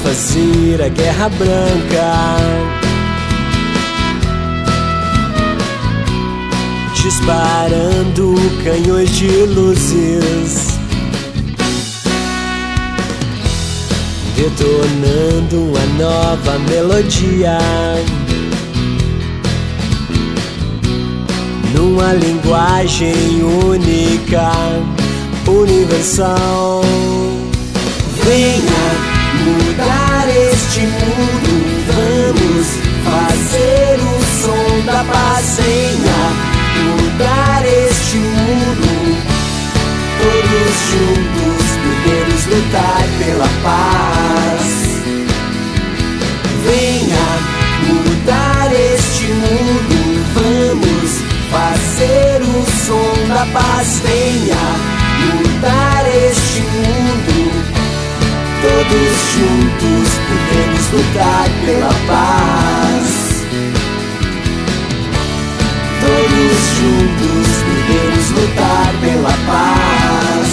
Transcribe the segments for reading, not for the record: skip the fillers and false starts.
fazer a guerra branca, disparando canhões de luzes, detonando uma nova melodia, numa linguagem única, universal. Venha mudar este mundo, vamos fazer o som da paz. Venha mudar este mundo, todos juntos podemos lutar pela paz. Venha mudar este mundo, vamos fazer o som da paz. Venha mudar este mundo, todos juntos podemos lutar pela paz. Todos juntos podemos lutar pela paz.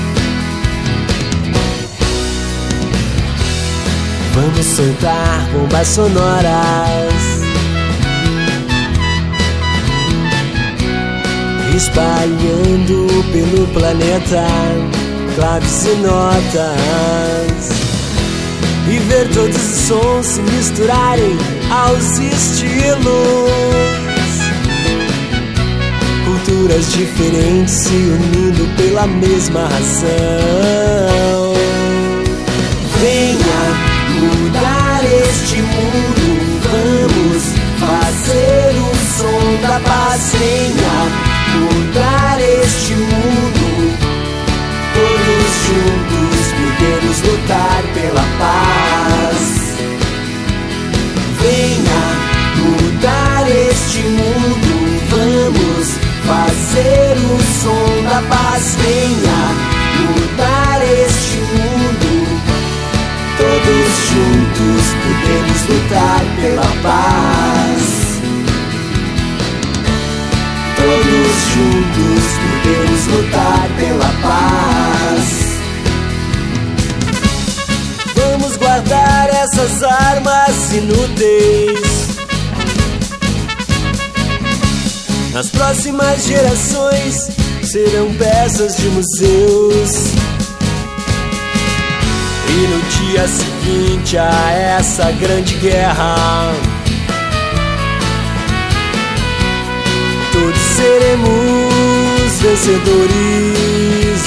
Vamos soltar bombas sonoras, espalhando pelo planeta claves e notas, e ver todos os sons se misturarem aos estilos, culturas diferentes se unindo pela mesma razão. Venha mudar este mundo, vamos fazer o som da paz. Venha mudar este mundo, todos juntos podemos lutar pela paz. Venha mudar este mundo, vamos fazer o som da paz. Venha mudar este mundo, todos juntos podemos lutar pela paz. Todos juntos podemos lutar pela paz. Vamos guardar essas armas inúteis, as próximas gerações serão peças de museus, e no dia seguinte a essa grande guerra, todos seremos vencedores.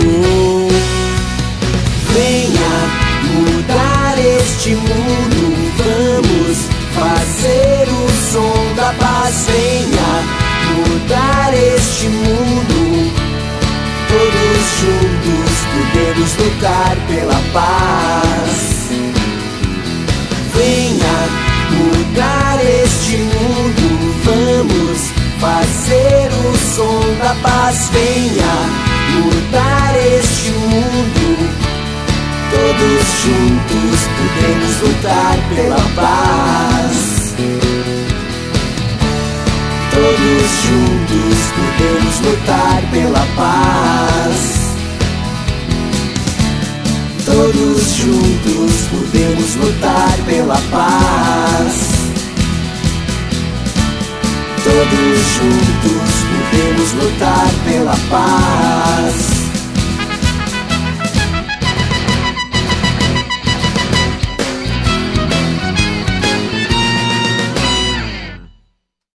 Venha mudar este mundo, vamos fazer o som da paz. Venha mudar este mundo, todos juntos podemos lutar pela paz. Venha mudar este mundo, vamos fazer o som da paz. Venha mudar este mundo, todos juntos podemos lutar pela paz. Todos juntos podemos lutar pela paz. Todos juntos podemos lutar pela paz. Todos juntos podemos lutar pela paz.